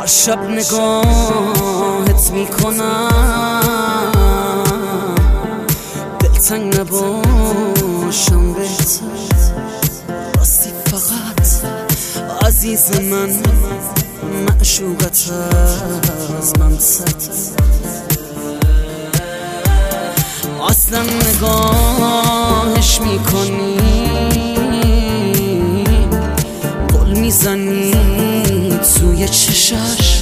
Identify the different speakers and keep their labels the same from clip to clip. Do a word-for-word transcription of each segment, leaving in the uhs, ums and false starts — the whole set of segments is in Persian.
Speaker 1: هر شب نگاهت میکنم دلتنگ نباشم بهتر راستی فقط عزیز من معشوقت از من سرتر اصلا نگاهش میکنی گل میزنی توی چشش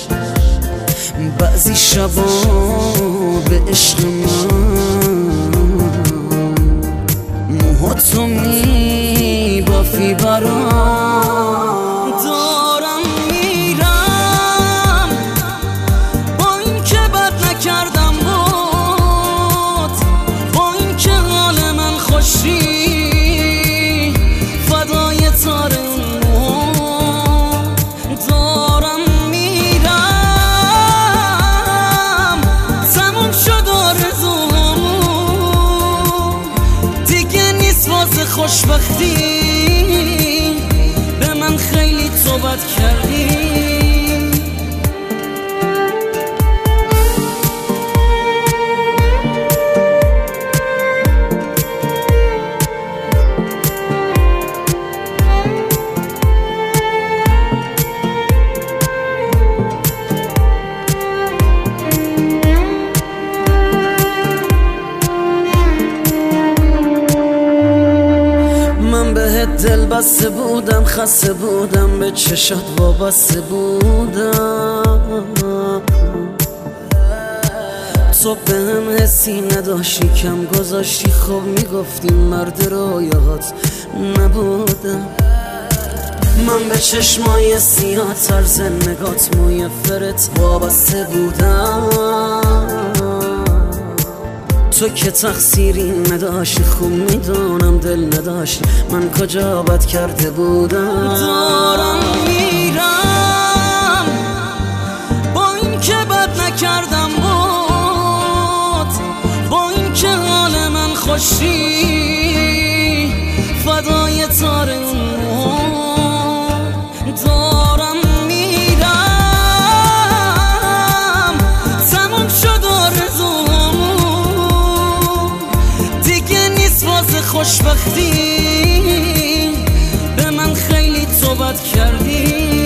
Speaker 1: بعضی شبا به عشق من موهاتو میبافی برام دارم میرم با این که بد نکردم بود با این که حال من خوشی فدای تار دارم میرم تموم شد آرزوهامون دیگه نیست واسه خوشبختی به من خیلی توبت کردی دل بسته بودم خسته بودم به چشات وابسته بودم تو به هم حسی نداشتی کم گذاشتی خب میگفتی مرد رویات نبودم من به چشمای سیاه طرز نگات موی فرت وابسته بودم تو که تقصیری نداشتی خوب میدونم دل نداشتی من کجا بد کرده بودم دارم میرم با این که بد نکردم بود با این که حال من خوشی فدای تار اون دارم میرم تموم شد خوشبختی به من خیلی توبت کردی